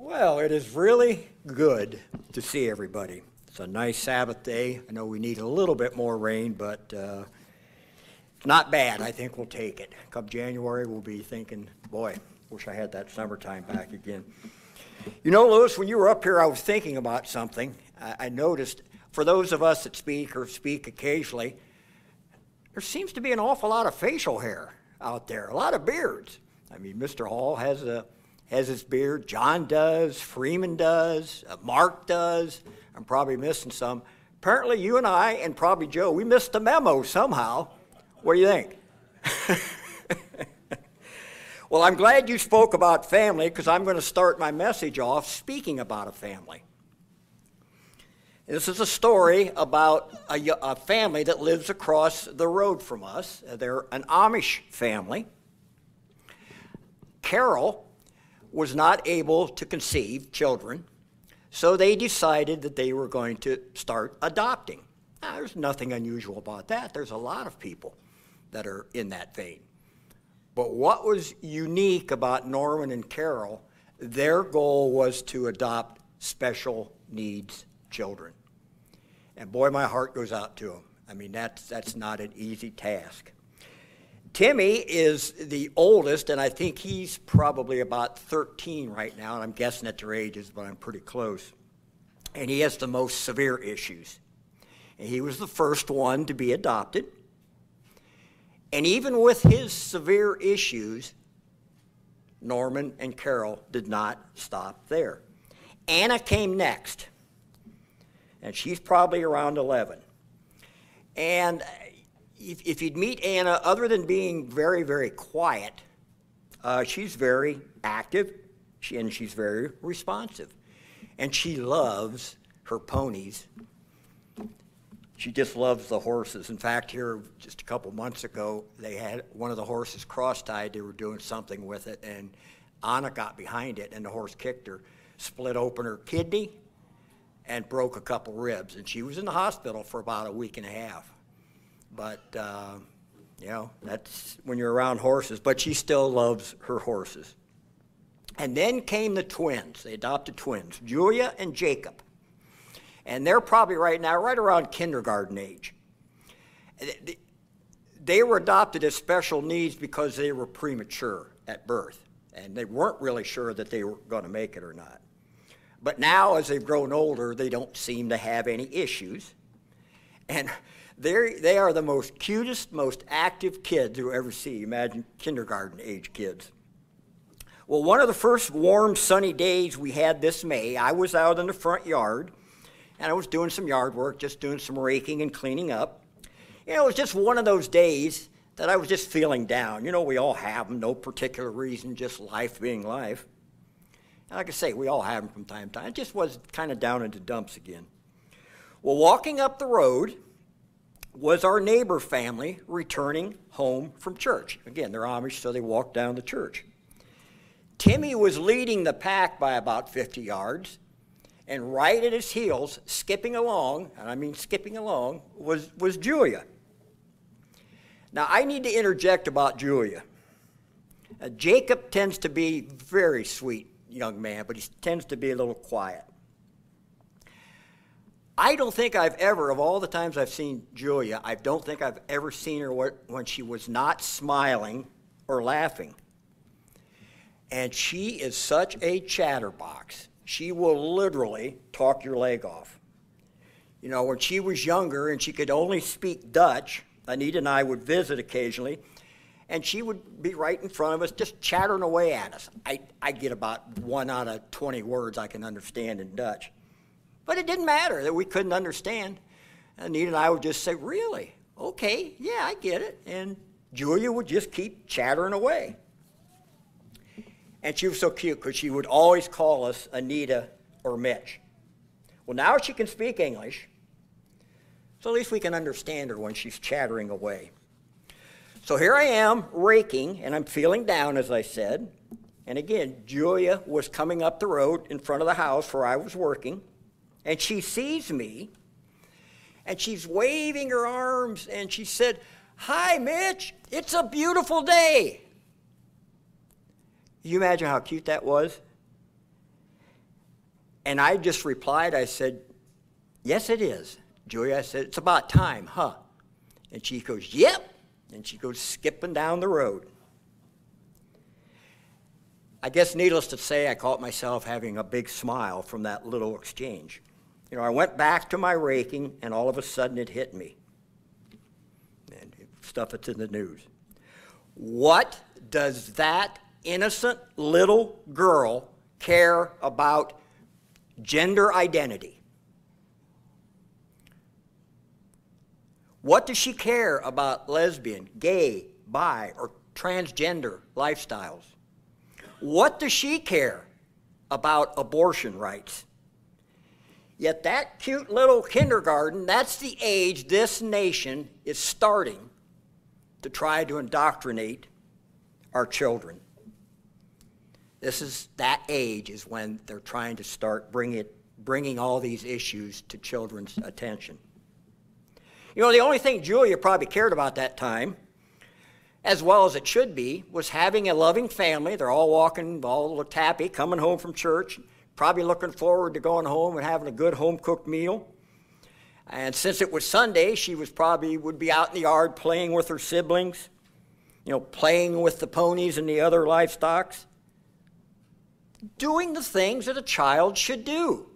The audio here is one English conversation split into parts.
Well, it is really good to see everybody. It's a nice Sabbath day. I know we need a little bit more rain, but it's not bad. I think we'll take it. Come January, we'll be thinking, boy, wish I had that summertime back again. You know, Lewis, when you were up here, I was thinking about something. I noticed, for those of us that speak or speak occasionally, there seems to be an awful lot of facial hair out there, a lot of beards. I mean, Mr. Hall has his beard, John does, Freeman does, Mark does. I'm probably missing some. Apparently you and I, and probably Joe, we missed the memo somehow. What do you think? Well, I'm glad you spoke about family, because I'm going to start my message off speaking about a family. This is a story about a family that lives across the road from us. They're an Amish family. Carol was not able to conceive children, so they decided that they were going to start adopting. Now, there's nothing unusual about that. There's a lot of people that are in that vein. But what was unique about Norman and Carol, their goal was to adopt special needs children. And boy, my heart goes out to them. I mean, that's not an easy task. Timmy is the oldest, and I think he's probably about 13 right now, and I'm guessing at their ages, but I'm pretty close. And he has the most severe issues. And he was the first one to be adopted. And even with his severe issues, Norman and Carol did not stop there. Anna came next, and she's probably around 11. And if you'd meet Anna, other than being very, very quiet, she's very active, and she's very responsive. And she loves her ponies. She just loves the horses. In fact, here just a couple months ago, they had one of the horses cross-tied. They were doing something with it, and Anna got behind it, and the horse kicked her, split open her kidney, and broke a couple ribs. And she was in the hospital for about a week and a half. But, you know, that's when you're around horses. But she still loves her horses. And then came the twins. They adopted twins, Julia and Jacob. And they're probably right now right around kindergarten age. They were adopted as special needs because they were premature at birth. And they weren't really sure that they were going to make it or not. But now, as they've grown older, they don't seem to have any issues. And they are the most cutest, most active kids you'll ever see. Imagine kindergarten age kids. Well, one of the first warm, sunny days we had this May, I was out in the front yard, and I was doing some yard work, just doing some raking and cleaning up. You know, it was just one of those days that I was just feeling down. You know, we all have them, no particular reason, just life being life. And like I say, we all have them from time to time. It just was kind of down in the dumps again. Well, walking up the road was our neighbor family returning home from church. Again, they're Amish, so they walked down to church. Timmy was leading the pack by about 50 yards, and right at his heels, skipping along, and I mean skipping along, was Julia. Now, I need to interject about Julia. Jacob tends to be a very sweet young man, but he tends to be a little quiet. I don't think I've ever, of all the times I've seen Julia, I don't think I've ever seen her when she was not smiling or laughing. And she is such a chatterbox. She will literally talk your leg off. You know, when she was younger and she could only speak Dutch, Anita and I would visit occasionally, and she would be right in front of us just chattering away at us. I get about 1 out of 20 words I can understand in Dutch. But it didn't matter that we couldn't understand. Anita and I would just say, really? Okay, yeah, I get it. And Julia would just keep chattering away. And she was so cute because she would always call us Anita or Mitch. Well, now she can speak English, so at least we can understand her when she's chattering away. So here I am raking, and I'm feeling down, as I said. And again, Julia was coming up the road in front of the house where I was working, and she sees me, and she's waving her arms, and she said, "Hi, Mitch, it's a beautiful day." Can you imagine how cute that was? And I just replied, I said, yes, it is, Julia. I said, it's about time, huh? And she goes, yep. And she goes skipping down the road. I guess needless to say, I caught myself having a big smile from that little exchange. You know, I went back to my raking, and all of a sudden it hit me. And stuff that's in the news. What does that innocent little girl care about gender identity? What does she care about lesbian, gay, bi, or transgender lifestyles? What does she care about abortion rights? Yet that cute little kindergarten, that's the age this nation is starting to try to indoctrinate our children. That age is when they're trying to start bringing all these issues to children's attention. You know, the only thing Julia probably cared about that time, as well as it should be, was having a loving family. They're all walking, all happy, coming home from church, probably looking forward to going home and having a good home-cooked meal. And since it was Sunday, she would be out in the yard playing with her siblings, you know, playing with the ponies and the other livestock, doing the things that a child should do.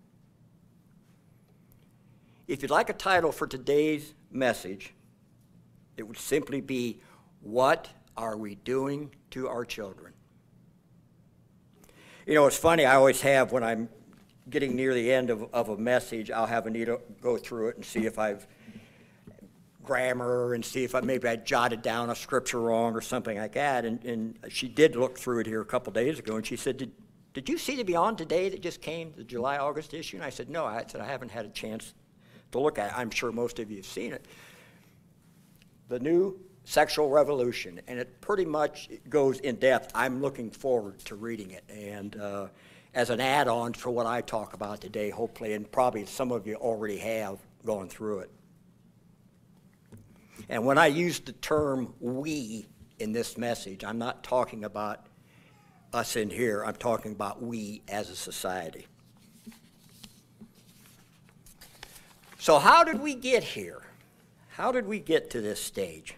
If you'd like a title for today's message, it would simply be, what are we doing to our children? You know, it's funny, I always have, when I'm getting near the end of a message, I'll have Anita go through it and see if I've grammar and see if maybe I jotted down a scripture wrong or something like that. And she did look through it here a couple days ago, and she said, did you see the Beyond Today that just came, the July-August issue? And I said, no. I said, I haven't had a chance to look at it. I'm sure most of you have seen it. The new sexual revolution, and it pretty much goes in depth. I'm looking forward to reading it, and as an add-on for what I talk about today, hopefully, and probably some of you already have gone through it. And when I use the term we in this message, I'm not talking about us in here, I'm talking about we as a society. So how did we get here? How did we get to this stage?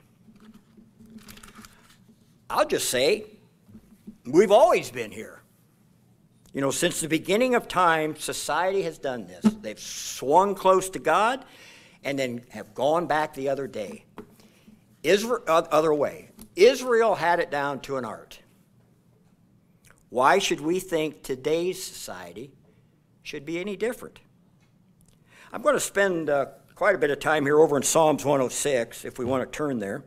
I'll just say, we've always been here. You know, since the beginning of time, society has done this. They've swung close to God and then have gone back the other way. Israel had it down to an art. Why should we think today's society should be any different? I'm going to spend quite a bit of time here over in Psalms 106, if we want to turn there.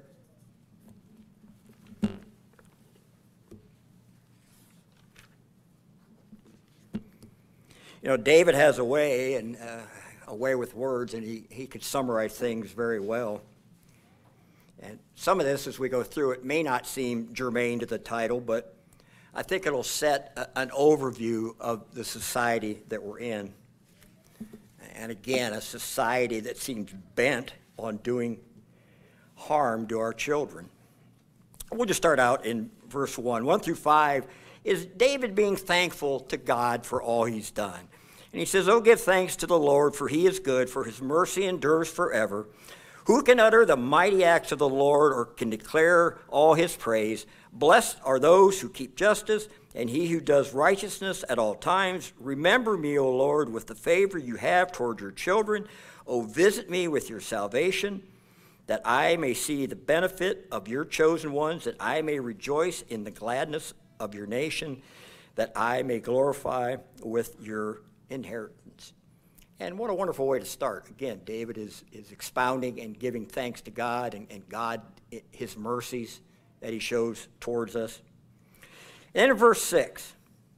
You know, David has a way with words, and he could summarize things very well. And some of this, as we go through it, may not seem germane to the title, but I think it'll set an overview of the society that we're in. And again, a society that seems bent on doing harm to our children. We'll just start out in verse 1. 1 through 5 is David being thankful to God for all he's done. And he says, "Oh, give thanks to the Lord, for he is good, for his mercy endures forever. Who can utter the mighty acts of the Lord or can declare all his praise? Blessed are those who keep justice, and he who does righteousness at all times. Remember me, O Lord, with the favor you have toward your children. O visit me with your salvation, that I may see the benefit of your chosen ones, that I may rejoice in the gladness of your nation, that I may glorify with your inheritance." And what a wonderful way to start. Again, David is expounding and giving thanks to God and God, his mercies that he shows towards us. And in verse 6,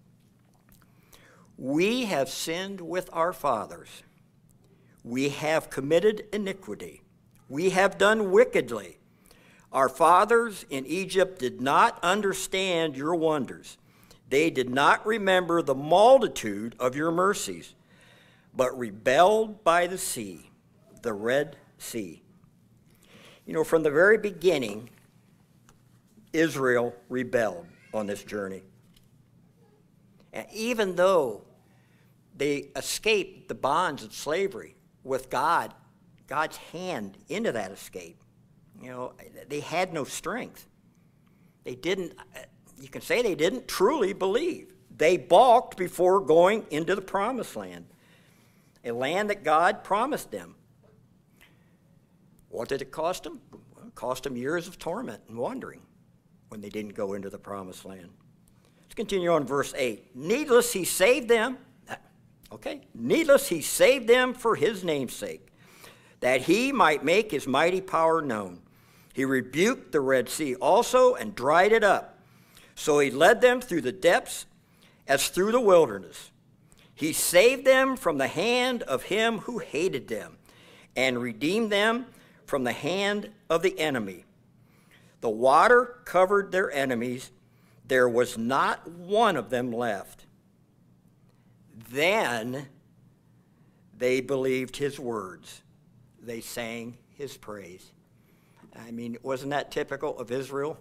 "We have sinned with our fathers. We have committed iniquity. We have done wickedly. Our fathers in Egypt did not understand your wonders. They did not remember the multitude of your mercies, but rebelled by the sea, the Red Sea." You know, from the very beginning, Israel rebelled on this journey. And even though they escaped the bonds of slavery with God's hand into that escape. You know, they had no strength. They didn't, you can say they didn't truly believe. They balked before going into the promised land, a land that God promised them. What did it cost them? Well, it cost them years of torment and wandering when they didn't go into the promised land. Let's continue on verse 8. Needless he saved them. Okay. Needless he saved them for his name's sake, that he might make his mighty power known. He rebuked the Red Sea also and dried it up. So he led them through the depths as through the wilderness. He saved them from the hand of him who hated them and redeemed them from the hand of the enemy. The water covered their enemies. There was not one of them left. Then they believed his words. They sang his praise. I mean, wasn't that typical of Israel?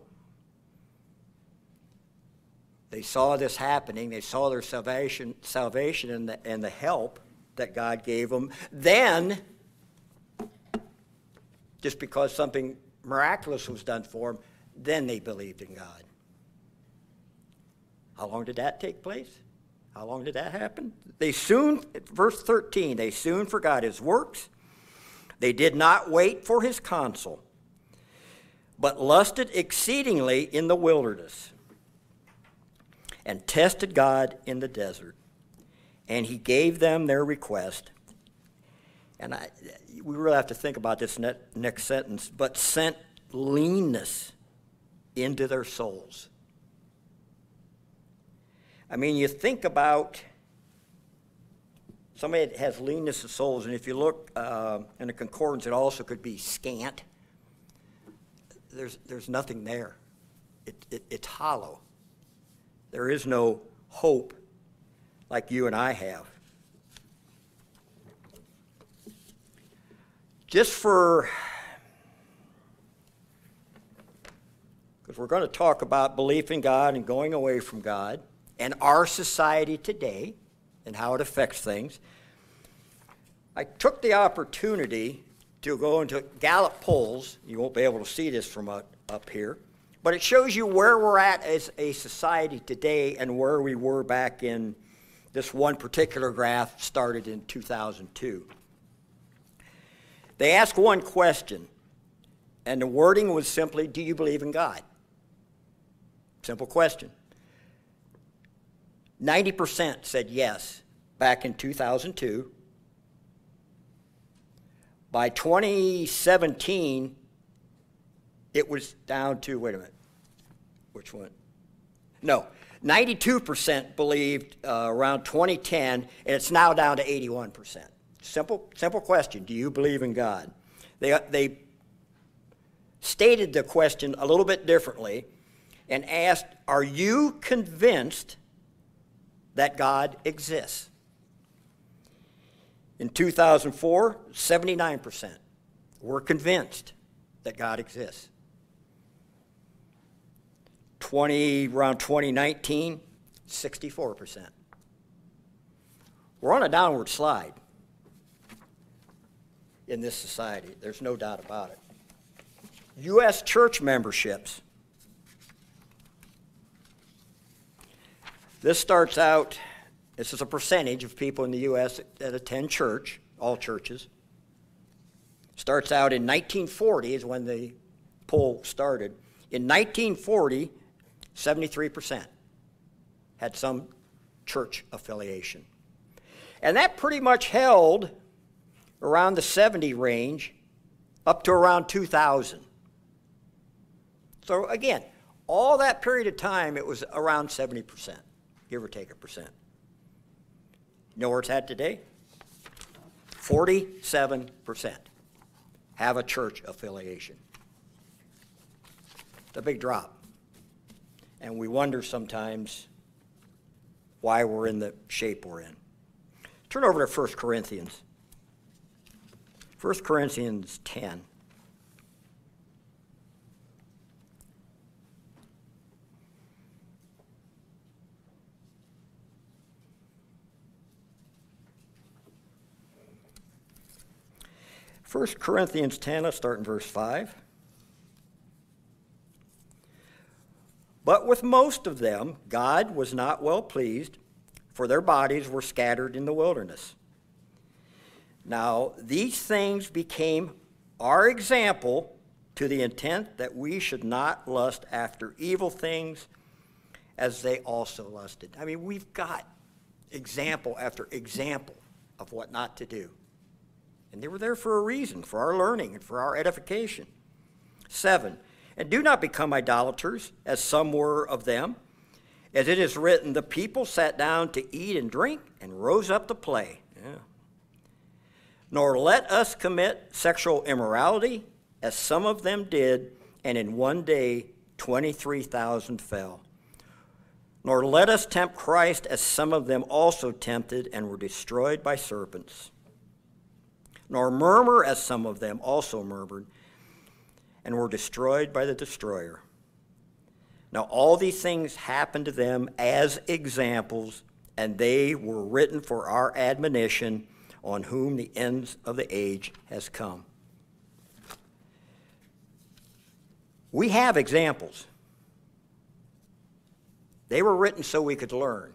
They saw this happening. They saw their salvation and the help that God gave them. Then, just because something miraculous was done for them, then they believed in God. How long did that take place? How long did that happen? They soon, verse 13, they soon forgot his works. They did not wait for his counsel, but lusted exceedingly in the wilderness and tested God in the desert. And he gave them their request. And we really have to think about this next sentence, but sent leanness into their souls. I mean, you think about somebody that has leanness of souls, and if you look in the concordance, it also could be scant. There's nothing there. It's hollow. There is no hope like you and I have. Just for, because we're going to talk about belief in God and going away from God and our society today and how it affects things. I took the opportunity to go into Gallup polls. You won't be able to see this from up here, but it shows you where we're at as a society today and where we were back in this one particular graph started in 2002. They asked one question, and the wording was simply, do you believe in God? Simple question. 90% said yes back in 2002. By 2017, it was down to, wait a minute, which one? No, 92% believed around 2010, and it's now down to 81%. Simple question. Do you believe in God? They stated the question a little bit differently and asked, are you convinced that God exists? In 2004, 79% were convinced that God exists. Around 2019, 64%. We're on a downward slide in this society. There's no doubt about it. U.S. church memberships. This starts out, this is a percentage of people in the U.S. that attend church, all churches. Starts out in 1940 is when the poll started. In 1940, 73% had some church affiliation. And that pretty much held around the 70 range up to around 2000. So again, all that period of time, it was around 70%, give or take a percent. You know where it's at today? 47% have a church affiliation. It's a big drop. And we wonder sometimes why we're in the shape we're in. Turn over to 1 Corinthians. 1 Corinthians 10. 1 Corinthians 10, let's start in verse 5. But with most of them, God was not well pleased, for their bodies were scattered in the wilderness. Now, these things became our example to the intent that we should not lust after evil things as they also lusted. I mean, we've got example after example of what not to do. And they were there for a reason, for our learning and for our edification. 7, and do not become idolaters, as some were of them. As it is written, the people sat down to eat and drink and rose up to play. Yeah. Nor let us commit sexual immorality, as some of them did, and in one day 23,000 fell. Nor let us tempt Christ, as some of them also tempted and were destroyed by serpents. Nor murmur, as some of them also murmured and were destroyed by the destroyer. Now all these things happened to them as examples, and they were written for our admonition, on whom the ends of the age has come. We have examples. They were written so we could learn.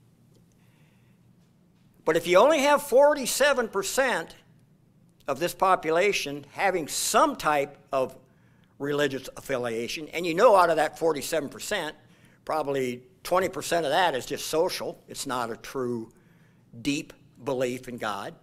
But if you only have 47% of this population having some type of religious affiliation, and you know out of that 47%, probably 20% of that is just social. It's not a true, deep belief in God.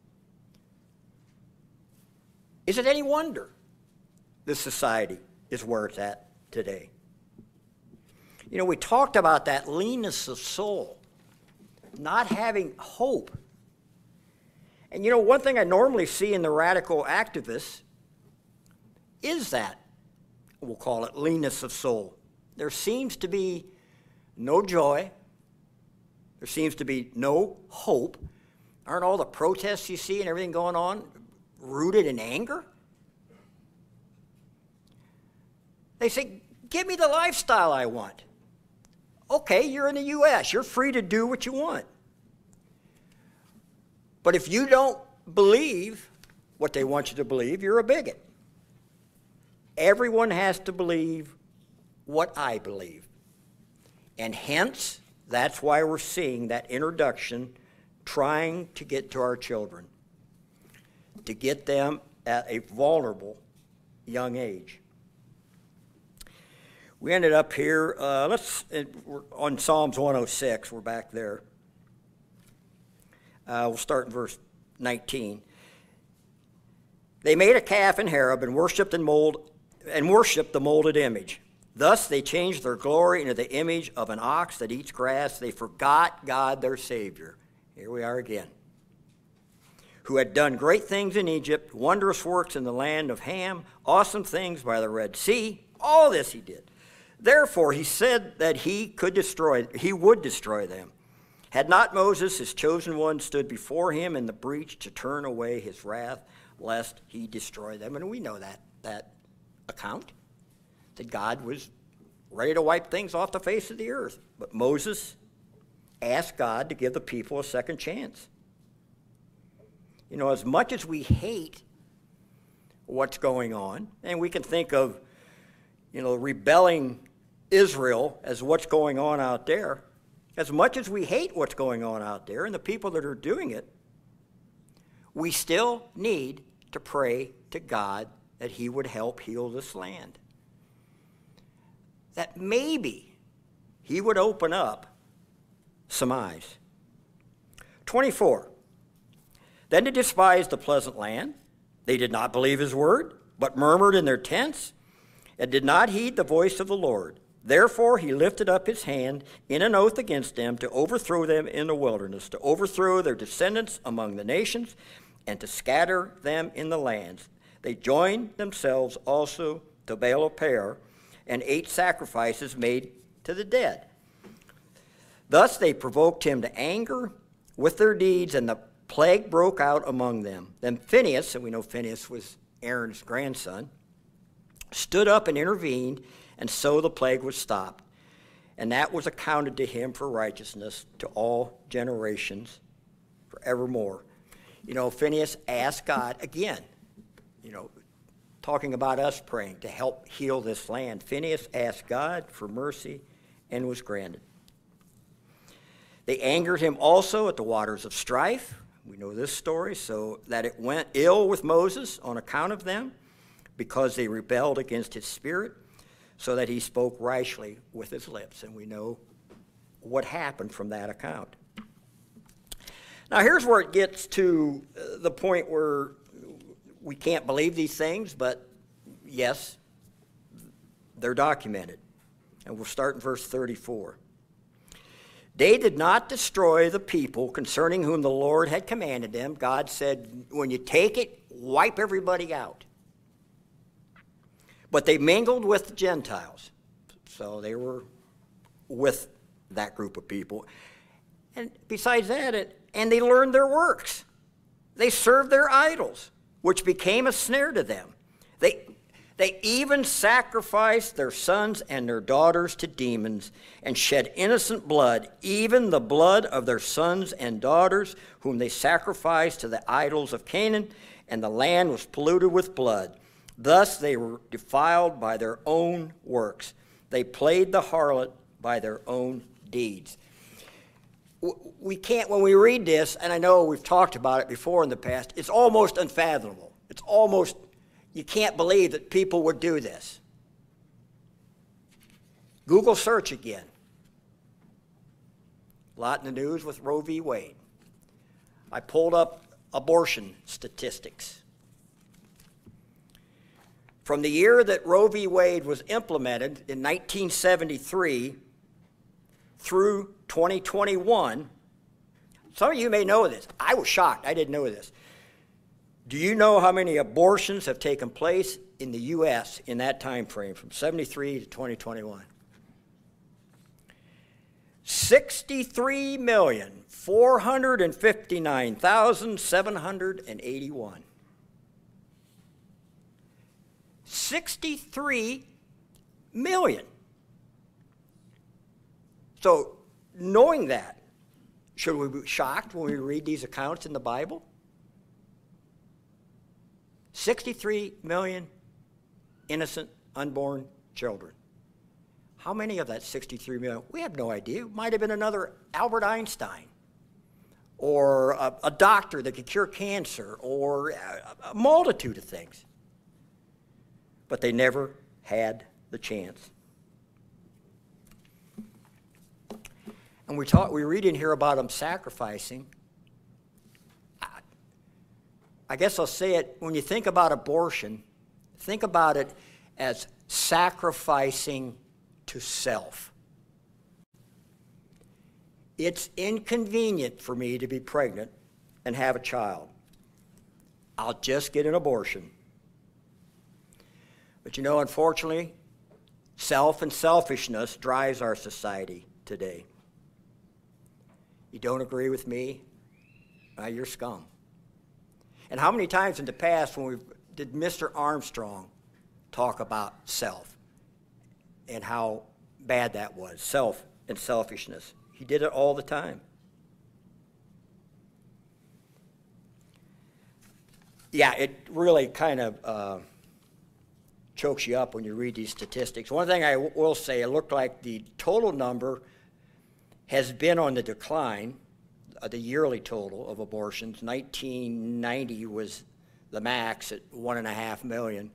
Is it any wonder this society is where it's at today? You know, we talked about that leanness of soul, not having hope. And you know, one thing I normally see in the radical activists is that, we'll call it leanness of soul. There seems to be no joy. There seems to be no hope. Aren't all the protests you see and everything going on rooted in anger? They say, give me the lifestyle I want. Okay, you're in the U.S. You're free to do what you want. But if you don't believe what they want you to believe, you're a bigot. Everyone has to believe what I believe. And hence, that's why we're seeing that introduction trying to get to our children, to get them at a vulnerable young age. We ended up here, we're on Psalms 106, we're back there. We'll start in verse 19. They made a calf in Horeb and worshipped the molded image. Thus they changed their glory into the image of an ox that eats grass. They forgot God their Savior. Here we are again. Who had done great things in Egypt, wondrous works in the land of Ham, awesome things by the Red Sea. All this he did. Therefore he said that he would destroy them. Had not Moses, his chosen one, stood before him in the breach to turn away his wrath, lest he destroy them. And we know that account, that God was ready to wipe things off the face of the earth. But Moses asked God to give the people a second chance. You know, as much as we hate what's going on, and we can think of, you know, rebelling Israel as what's going on out there, as much as we hate what's going on out there and the people that are doing it, we still need to pray to God that he would help heal this land. That maybe he would open up some eyes. 24. Then they despised the pleasant land. They did not believe his word, but murmured in their tents and did not heed the voice of the Lord. Therefore he lifted up his hand in an oath against them to overthrow them in the wilderness, to overthrow their descendants among the nations, and to scatter them in the lands. They joined themselves also to Baal of Peor, and ate sacrifices made to the dead. Thus they provoked him to anger with their deeds, and the plague broke out among them. Then Phinehas, and we know Phinehas was Aaron's grandson, stood up and intervened, and so the plague was stopped. And that was accounted to him for righteousness to all generations forevermore. You know, Phinehas asked God again talking about us praying to help heal this land. Phinehas asked God for mercy and was granted. They angered him also at the waters of strife. We know this story, so that it went ill with Moses on account of them, because they rebelled against his spirit, so that he spoke rashly with his lips. And we know what happened from that account. Now here's where it gets to the point where we can't believe these things, but yes, they're documented. And we'll start in verse 34. They did not destroy the people concerning whom the Lord had commanded them. God said, when you take it, wipe everybody out. But they mingled with the Gentiles. So they were with that group of people. And besides that, and they learned their works. They served their idols, which became a snare to them. They even sacrificed their sons and their daughters to demons and shed innocent blood, even the blood of their sons and daughters, whom they sacrificed to the idols of Canaan, and the land was polluted with blood. Thus they were defiled by their own works. They played the harlot by their own deeds. We can't, when we read this, and I know we've talked about it before in the past, it's almost unfathomable. It's almost, you can't believe that people would do this. Google search again. A lot in the news with Roe v. Wade. I pulled up abortion statistics. From the year that Roe v. Wade was implemented in 1973 through 2021, some of you may know this. I was shocked. I didn't know this. Do you know how many abortions have taken place in the U.S. in that time frame from 73 to 2021? 63,459,781. 63 million. So, knowing that, should we be shocked when we read these accounts in the Bible? 63 million innocent, unborn children. How many of that 63 million? We have no idea. It might have been another Albert Einstein, or a doctor that could cure cancer, or a multitude of things. But they never had the chance. And we read in here about them sacrificing. I guess I'll say it, when you think about abortion, think about it as sacrificing to self. It's inconvenient for me to be pregnant and have a child. I'll just get an abortion. But unfortunately, self and selfishness drives our society today. You don't agree with me? You're scum. And how many times in the past did Mr. Armstrong talk about self and how bad that was, self and selfishness? He did it all the time. Yeah, it really kind of chokes you up when you read these statistics. One thing I will say, it looked like the total number has been on the decline, the yearly total of abortions. 1990 was the max at 1.5 million.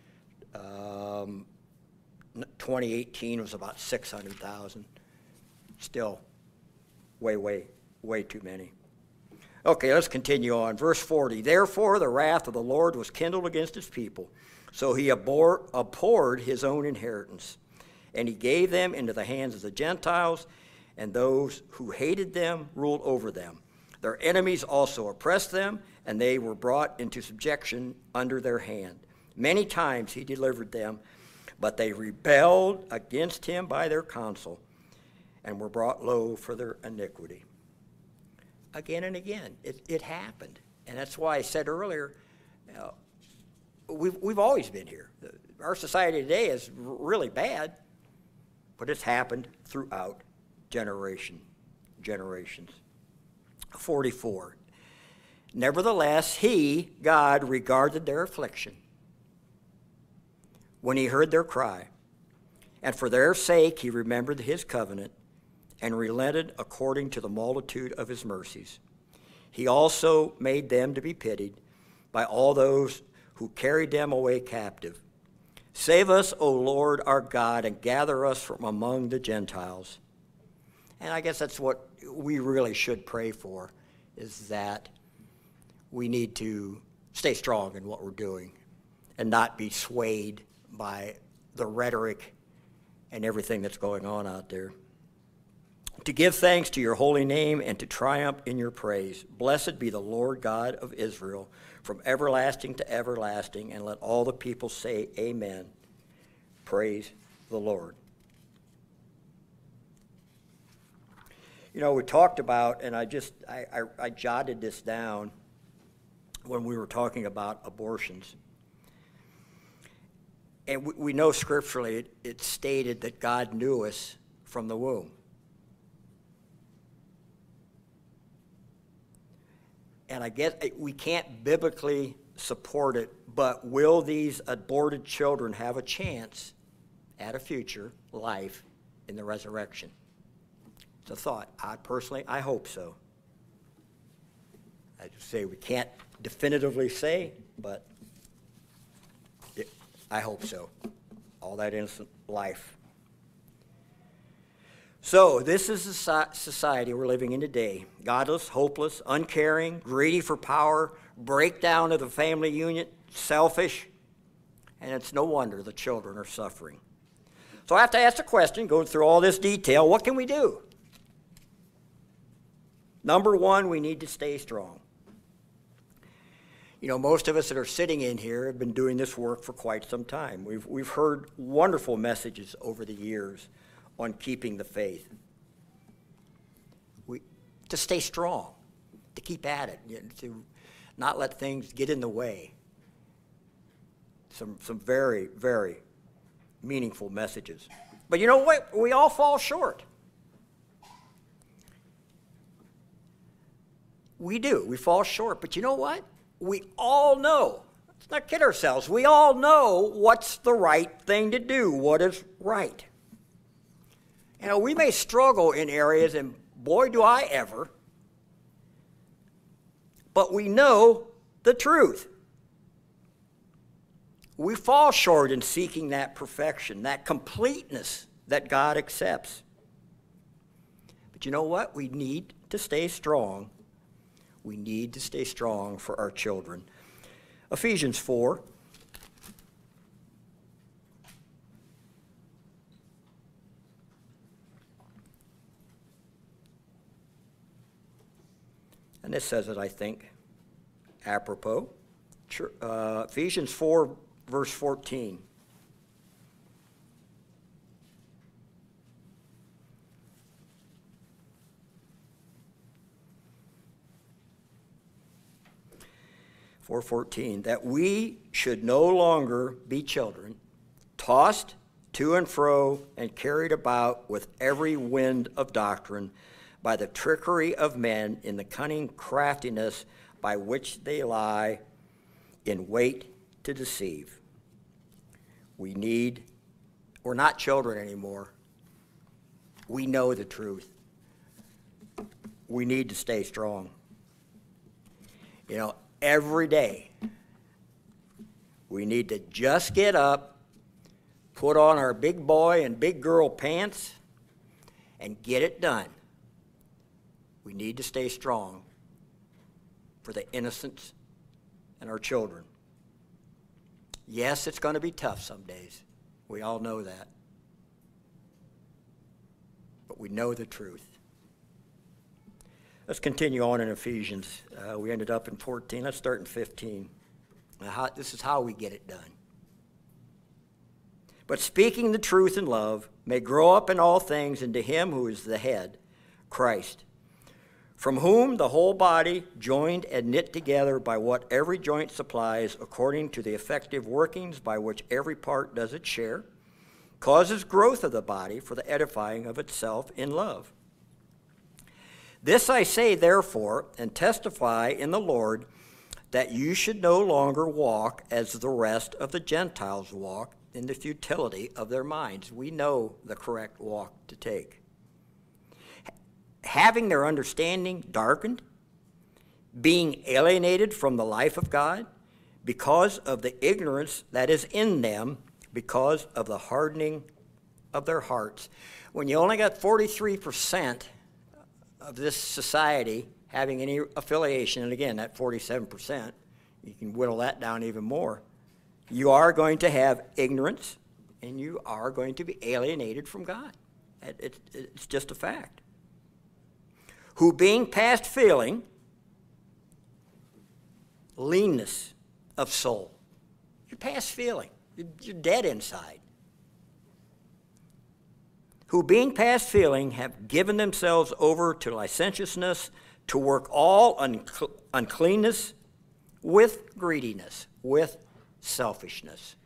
2018 was about 600,000. Still way too many. Okay, let's continue on. Verse 40, therefore the wrath of the Lord was kindled against his people, so he abhorred his own inheritance, and he gave them into the hands of the Gentiles, and those who hated them ruled over them. Their enemies also oppressed them, and they were brought into subjection under their hand. Many times he delivered them, but they rebelled against him by their counsel, and were brought low for their iniquity. Again and again, it happened. And that's why I said earlier, we've always been here. Our society today is really bad, but it's happened throughout generations. 44. Nevertheless, he, God, regarded their affliction. when he heard their cry. And for their sake he remembered his covenant and relented according to the multitude of his mercies. He also made them to be pitied by all those who carried them away captive. Save us, O Lord our God, and gather us from among the Gentiles. And I guess that's what we really should pray for, is that we need to stay strong in what we're doing and not be swayed by the rhetoric and everything that's going on out there. To give thanks to your holy name and to triumph in your praise. Blessed be the Lord God of Israel from everlasting to everlasting, and let all the people say amen. Praise the Lord. You know, we talked about, and I jotted this down when we were talking about abortions. And we know scripturally it's stated that God knew us from the womb. And I guess we can't biblically support it, but will these aborted children have a chance at a future life in the resurrection? It's a thought. I hope so. I just say we can't definitively say, but I hope so. All that innocent life. So this is the society we're living in today. Godless, hopeless, uncaring, greedy for power, breakdown of the family union, selfish, and it's no wonder the children are suffering. So I have to ask the question, going through all this detail, what can we do? Number one, we need to stay strong. You know, most of us that are sitting in here have been doing this work for quite some time. We've heard wonderful messages over the years on keeping the faith. To stay strong, to keep at it, to not let things get in the way. Some very, very meaningful messages. But you know what? We all fall short. We do. We fall short. But you know what? We all know. Let's not kid ourselves. We all know what's the right thing to do, what is right. You know, we may struggle in areas, and boy, do I ever, but we know the truth. We fall short in seeking that perfection, that completeness that God accepts. But you know what? We need to stay strong. We need to stay strong for our children. Ephesians 4. And this says it, I think, apropos. Ephesians 4, verse 14. That we should no longer be children, tossed to and fro and carried about with every wind of doctrine, by the trickery of men in the cunning craftiness by which they lie in wait to deceive. We're not children anymore. We know the truth. We need to stay strong. You know, every day we need to just get up, put on our big boy and big girl pants, and get it done. We need to stay strong for the innocents and our children. Yes, it's going to be tough some days. We all know that. But we know the truth. Let's continue on in Ephesians. We ended up in 14. Let's start in 15. This is how we get it done. But speaking the truth in love may grow up in all things into him who is the head, Christ, from whom the whole body, joined and knit together by what every joint supplies, according to the effective workings by which every part does its share, causes growth of the body for the edifying of itself in love. This I say, therefore, and testify in the Lord, that you should no longer walk as the rest of the Gentiles walk, in the futility of their minds. We know the correct walk to take. Having their understanding darkened, being alienated from the life of God because of the ignorance that is in them, because of the hardening of their hearts. When you only got 43% of this society having any affiliation, and again, that 47%, you can whittle that down even more, you are going to have ignorance, and you are going to be alienated from God. It's just a fact. Who being past feeling, leanness of soul. You're past feeling. You're dead inside. Who being past feeling have given themselves over to licentiousness, to work all uncleanness with greediness, with selfishness.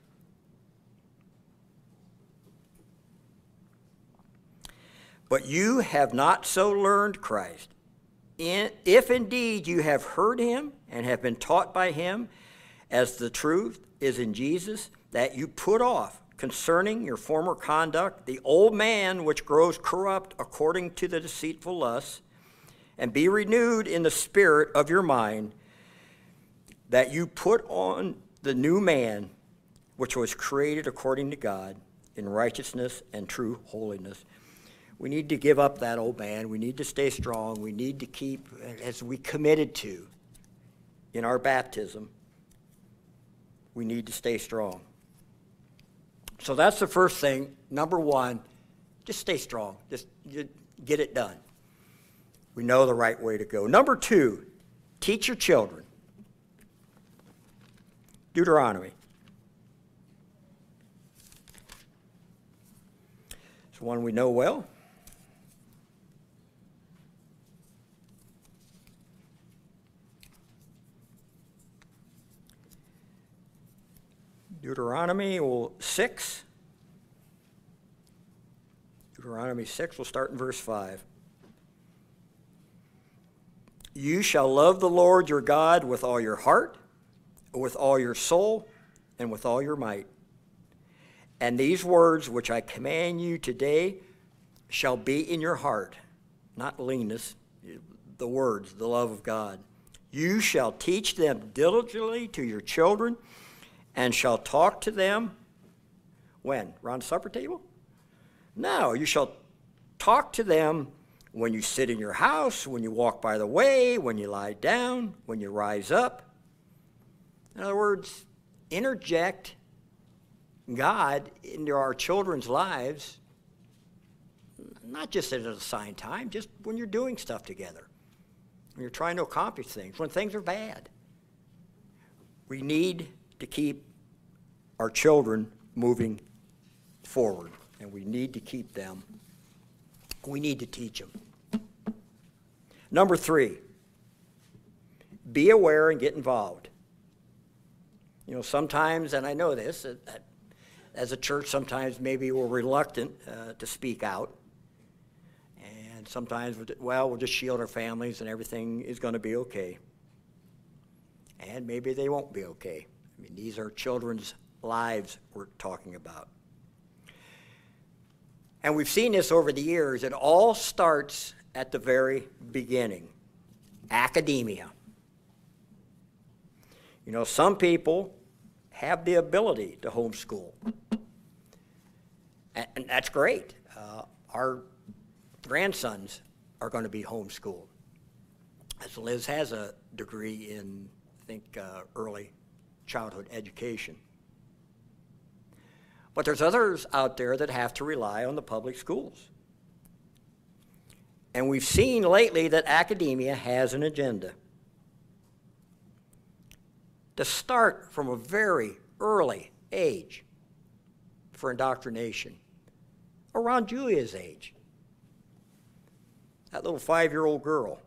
But you have not so learned Christ. If indeed you have heard him and have been taught by him, as the truth is in Jesus, that you put off concerning your former conduct the old man which grows corrupt according to the deceitful lusts, and be renewed in the spirit of your mind, that you put on the new man which was created according to God in righteousness and true holiness. We need to give up that old man. We need to stay strong. We need to keep, as we committed to in our baptism, we need to stay strong. So that's the first thing. Number one, just stay strong. Just get it done. We know the right way to go. Number two, teach your children. Deuteronomy. It's one we know well. Deuteronomy 6. Deuteronomy 6, we'll start in verse 5. You shall love the Lord your God with all your heart, with all your soul, and with all your might. And these words which I command you today shall be in your heart, not leanness, the words, the love of God. You shall teach them diligently to your children, and shall talk to them, when? Around the supper table? No, you shall talk to them when you sit in your house, when you walk by the way, when you lie down, when you rise up. In other words, interject God into our children's lives, not just at an assigned time, just when you're doing stuff together, when you're trying to accomplish things, when things are bad. We need to keep our children moving forward, and we need to keep them. We need to teach them. Number 3, be aware and get involved. You know, sometimes, and I know this, as a church, sometimes maybe we're reluctant to speak out. And sometimes, we'll just shield our families and everything is going to be okay. And maybe they won't be okay. I mean, these are children's lives we're talking about. And we've seen this over the years. It all starts at the very beginning. Academia. You know, some people have the ability to homeschool. And that's great. Our grandsons are going to be homeschooled. As Liz has a degree in, I think, early childhood education. But there's others out there that have to rely on the public schools. And we've seen lately that academia has an agenda. To start from a very early age for indoctrination, around Julia's age, that little 5-year-old girl,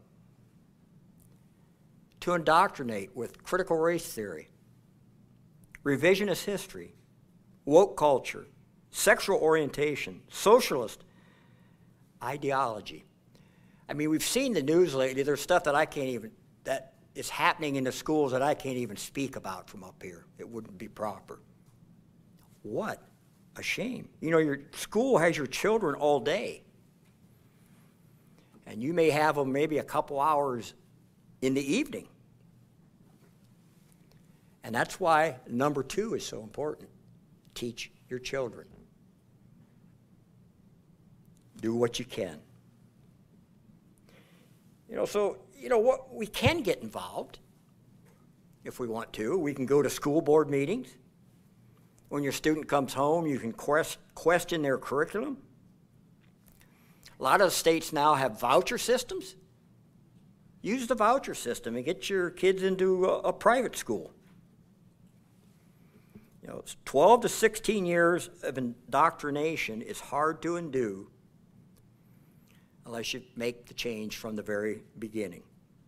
to indoctrinate with critical race theory, revisionist history, woke culture, sexual orientation, socialist ideology. I mean, we've seen the news lately. There's stuff that that is happening in the schools that I can't even speak about from up here. It wouldn't be proper. What a shame. You know, your school has your children all day. And you may have them maybe a couple hours in the evening. And that's why number 2 is so important. Teach your children. Do what you can. You know, so, you know, what we can get involved if we want to. We can go to school board meetings. When your student comes home, you can question their curriculum. A lot of states now have voucher systems. Use the voucher system and get your kids into a private school. You know, 12 to 16 years of indoctrination is hard to undo unless you make the change from the very beginning.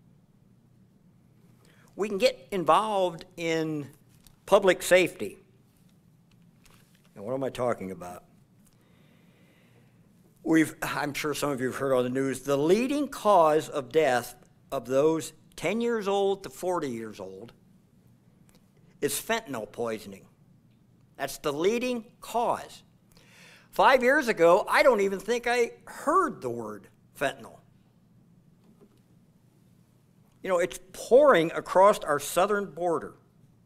We can get involved in public safety. Now, what am I talking about? I'm sure some of you have heard on the news, the leading cause of death of those 10 years old to 40 years old is fentanyl poisoning. That's the leading cause. 5 years ago, I don't even think I heard the word fentanyl. You know, it's pouring across our southern border.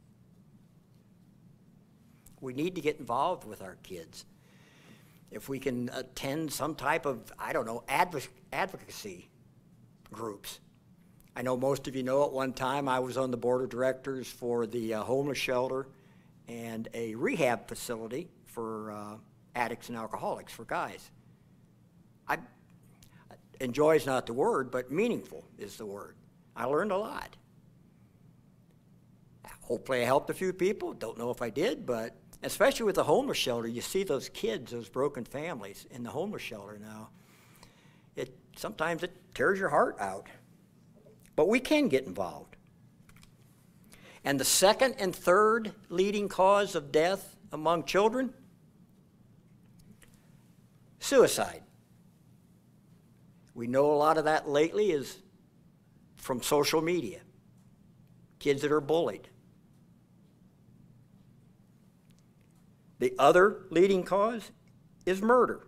We need to get involved with our kids. If we can attend some type of, I don't know, advocacy groups. I know most of you know at one time I was on the board of directors for the homeless shelter and a rehab facility for addicts and alcoholics, for guys. Enjoy is not the word, but meaningful is the word. I learned a lot. Hopefully I helped a few people. Don't know if I did, but especially with the homeless shelter, you see those kids, those broken families in the homeless shelter now. Sometimes it tears your heart out. But we can get involved. And the second and third leading cause of death among children? Suicide. We know a lot of that lately is from social media. Kids that are bullied. The other leading cause is murder.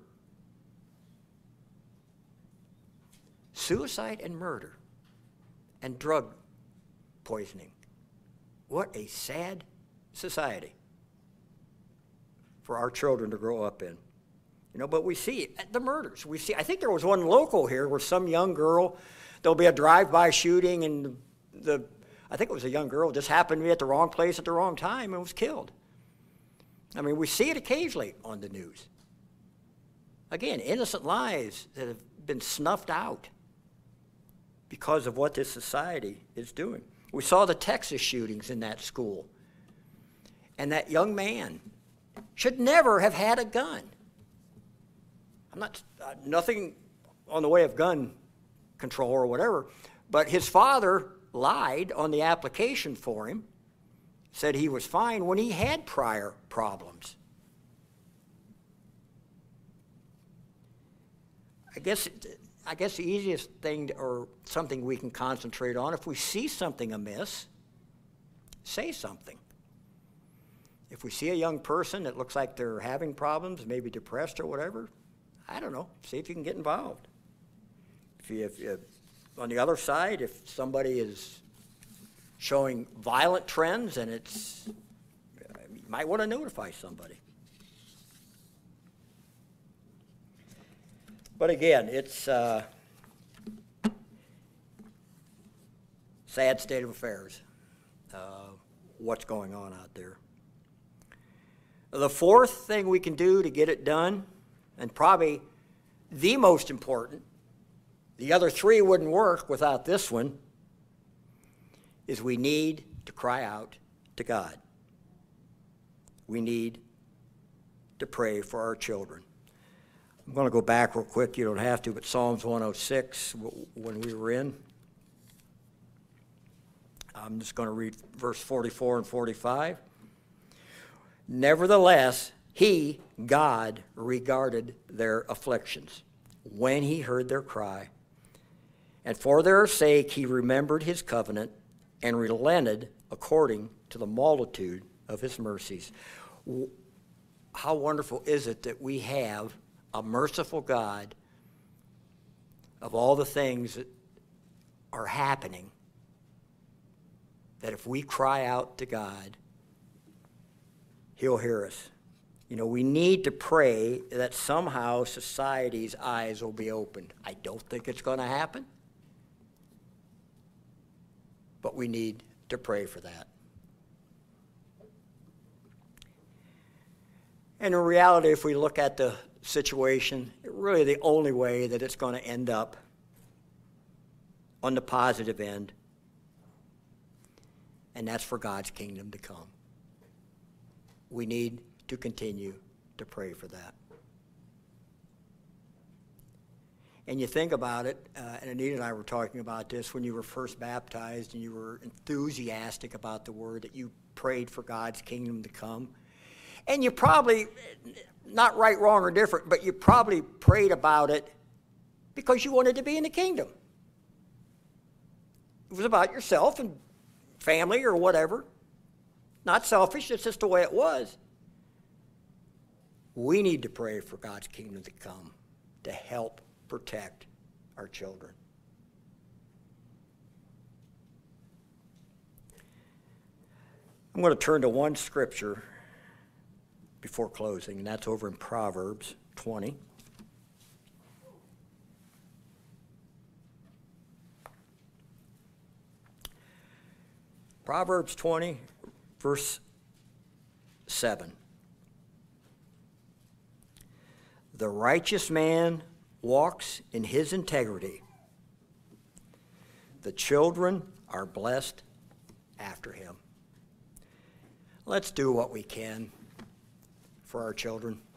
Suicide and murder and drug poisoning. What a sad society for our children to grow up in. You know, but we see the murders. I think there was one local here where some young girl, there'll be a drive-by shooting, and I think it was a young girl, just happened to be at the wrong place at the wrong time and was killed. I mean, we see it occasionally on the news. Again, innocent lives that have been snuffed out because of what this society is doing. We saw the Texas shootings in that school. And that young man should never have had a gun. I'm not, nothing on the way of gun control or whatever, but his father lied on the application for him, said he was fine when he had prior problems. I guess the easiest thing or something we can concentrate on, if we see something amiss, say something. If we see a young person that looks like they're having problems, maybe depressed or whatever, I don't know, see if you can get involved. If on the other side, if somebody is showing violent trends and you might want to notify somebody. But again, it's a sad state of affairs, what's going on out there. The fourth thing we can do to get it done, and probably the most important, the other three wouldn't work without this one, is we need to cry out to God. We need to pray for our children. I'm going to go back real quick. You don't have to, but Psalms 106, when we were in. I'm just going to read verse 44 and 45. Nevertheless, he, God, regarded their afflictions when he heard their cry. And for their sake he remembered his covenant and relented according to the multitude of his mercies. how wonderful is it that we have a merciful God of all the things that are happening, that if we cry out to God, He'll hear us. You know, we need to pray that somehow society's eyes will be opened. I don't think it's going to happen, but we need to pray for that. And in reality, if we look at the situation, really the only way that it's going to end up on the positive end, and that's for God's kingdom to come. We need to continue to pray for that. And you think about it, and Anita and I were talking about this when you were first baptized and you were enthusiastic about the word, that you prayed for God's kingdom to come. And you probably, not right, wrong, or different, but you probably prayed about it because you wanted to be in the kingdom. It was about yourself and family or whatever. Not selfish, it's just the way it was. We need to pray for God's kingdom to come to help protect our children. I'm going to turn to one scripture before closing, and that's over in Proverbs 20. Proverbs 20, verse 7. The righteous man walks in his integrity. The children are blessed after him. Let's do what we can for our children.